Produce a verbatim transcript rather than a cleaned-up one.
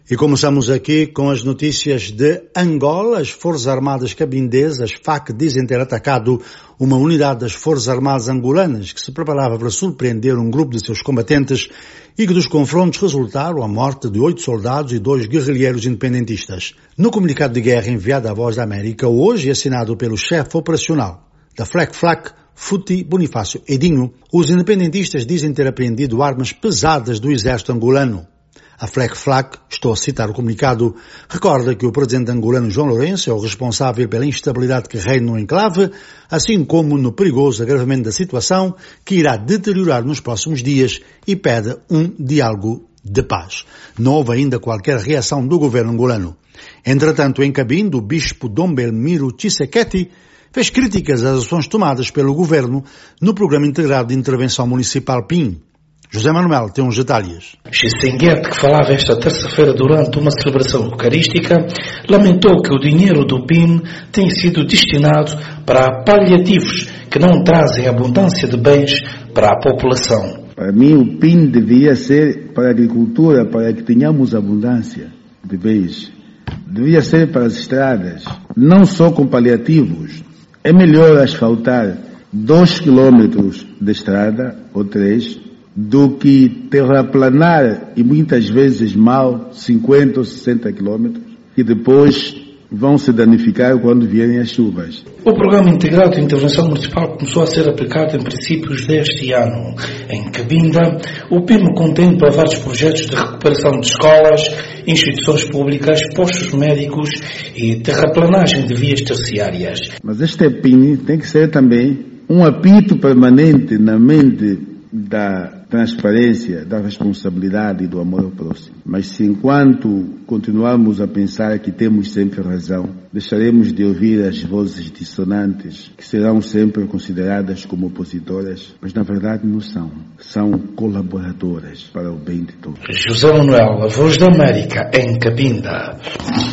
E começamos aqui com as notícias de Angola. As Forças Armadas cabindesas, F A C, dizem ter atacado uma unidade das Forças Armadas angolanas que se preparava para surpreender um grupo de seus combatentes e que dos confrontos resultaram a morte de oito soldados e dois guerrilheiros independentistas. No comunicado de guerra enviado à Voz da América, hoje assinado pelo chefe operacional da F L E C-F L A C, Futi Bonifácio Edinho, os independentistas dizem ter apreendido armas pesadas do exército angolano. A F L E C-F L A C, estou a citar o comunicado, recorda que o presidente angolano João Lourenço é o responsável pela instabilidade que reina no enclave, assim como no perigoso agravamento da situação que irá deteriorar nos próximos dias, e pede um diálogo de paz. Não houve ainda qualquer reação do governo angolano. Entretanto, em Cabinda, o bispo Dom Belmiro Tshisekedi fez críticas às ações tomadas pelo governo no Programa Integrado de Intervenção Municipal P I M. José Manuel tem uns detalhes. Tshisekedi, que falava esta terça-feira durante uma celebração eucarística, lamentou que o dinheiro do P I M tem sido destinado para paliativos que não trazem abundância de bens para a população. Para mim, o P I M devia ser para a agricultura, para que tenhamos abundância de bens. Devia ser para as estradas, não só com paliativos. É melhor asfaltar dois quilômetros de estrada, ou três, do que terraplanar, e muitas vezes mal, cinquenta ou sessenta quilômetros, e depois vão se danificar quando vierem as chuvas. O Programa Integrado de Intervenção Municipal começou a ser aplicado em princípios deste ano. Em Cabinda, o P I M contempla vários projetos de recuperação de escolas, instituições públicas, postos médicos e terraplanagem de vias terciárias. Mas este P I M tem que ser também um apito permanente na mente da transparência, da responsabilidade e do amor ao próximo. Mas se enquanto continuarmos a pensar que temos sempre razão, deixaremos de ouvir as vozes dissonantes que serão sempre consideradas como opositoras, mas na verdade não são. São colaboradoras para o bem de todos. José Manuel, a Voz da América, em Cabinda.